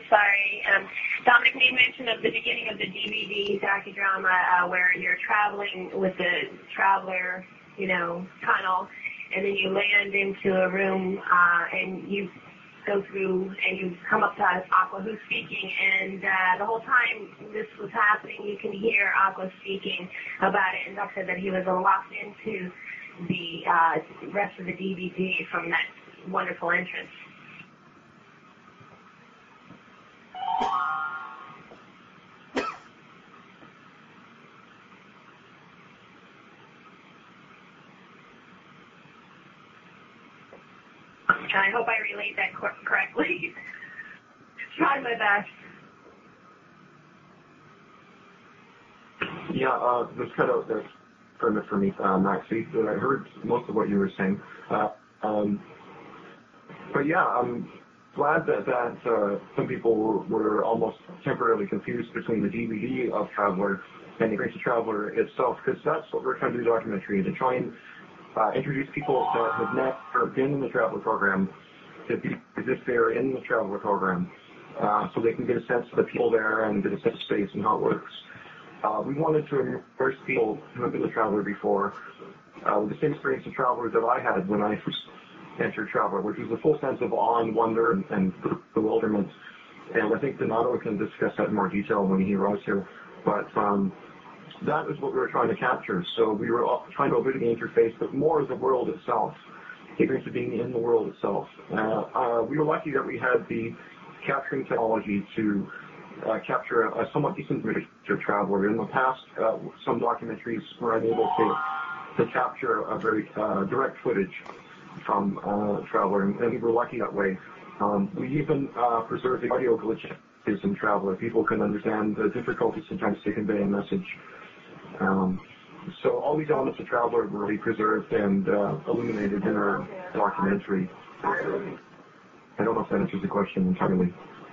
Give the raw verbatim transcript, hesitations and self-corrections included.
sorry. Um, Dominic made mention of the beginning of the D V D docudrama uh, where you're traveling with the traveler, you know, tunnel, and then you land into a room uh, and you go through and you come up to Aqua who's speaking, and uh, the whole time this was happening, you can hear Aqua speaking about it, and Doc said that he was locked into the uh, rest of the D V D from that wonderful entrance. I hope I relayed that cor- correctly. Tried my best. Yeah, uh, this cut out there for me, for me uh, Maxie. I heard most of what you were saying. Uh, um, but yeah, I'm glad that, that uh, some people were, were almost temporarily confused between the D V D of Traveler and the Grace of Traveler itself, because that's what we're trying to do documentary, to try and uh, introduce people that have never been in the Traveler program to be as if they're in the Traveler program, uh, so they can get a sense of the people there and get a sense of space and how it works. Uh, we wanted to immerse people who have been a Traveler before uh, with the same experience of Traveler that I had when I first entered Traveler, which was a full sense of awe and wonder and, and bewilderment. And I think Donato can discuss that in more detail when he arrives here. But um, that is what we were trying to capture. So we were trying to avoid the interface, but more the world itself, the experience of being in the world itself. Uh, uh, we were lucky that we had the capturing technology to uh, capture a, a somewhat decent picture of Traveler. In the past, uh, some documentaries were unable to, to capture a very uh, direct footage from uh, Traveler, and, and we were lucky that way. Um, we even uh, preserved the audio glitches in Traveler. People can understand the difficulties sometimes to convey a message. Um, so all these elements of Traveler were really preserved and uh, illuminated in our documentary. I don't know if that answers the question entirely.